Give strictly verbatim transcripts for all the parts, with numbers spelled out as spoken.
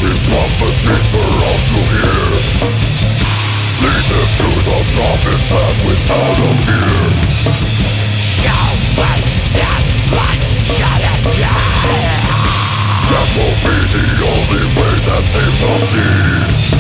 prophecies for all to hear. Lead them to the promised land without a fear. Show me that light shine again. That will be the only way that they will see.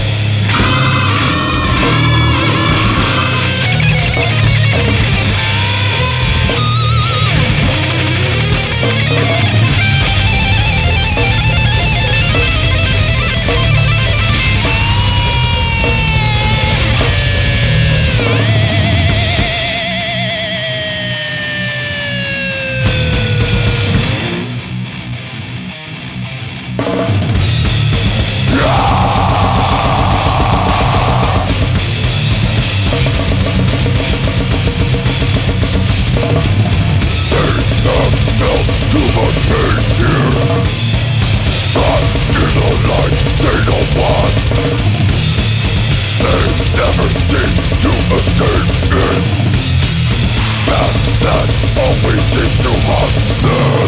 Too much pain here. Caught in the light they don't want. They never seem to escape it. Past that always seems to haunt them.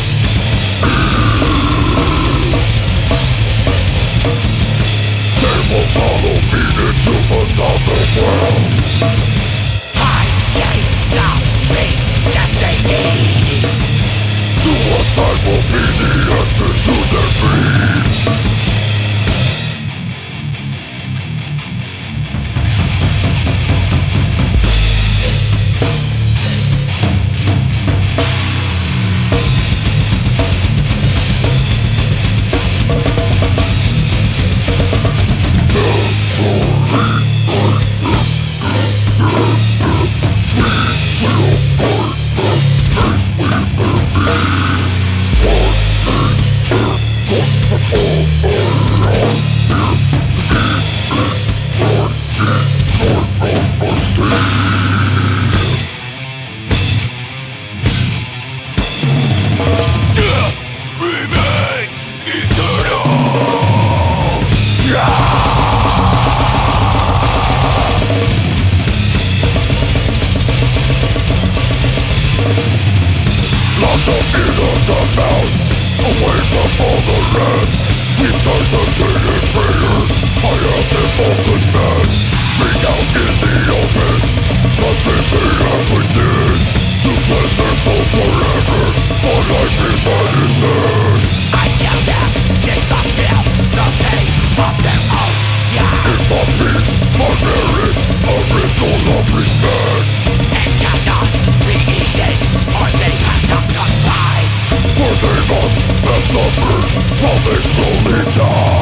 They will follow me into another world. Finding the peace that they need. Suicide will be the answer to their dreams. Locked up in underground, away from all the rest. We start the day in prayer, I have them all confessed. Bring out in the open, the sins they ever did. To bless their soul forever, for life is at its end. I tell them they must feel the pain of their own death. It must be my merit, a ritual of respect. It cannot be easy, or they have not complied. For they must have suffered while they slowly die.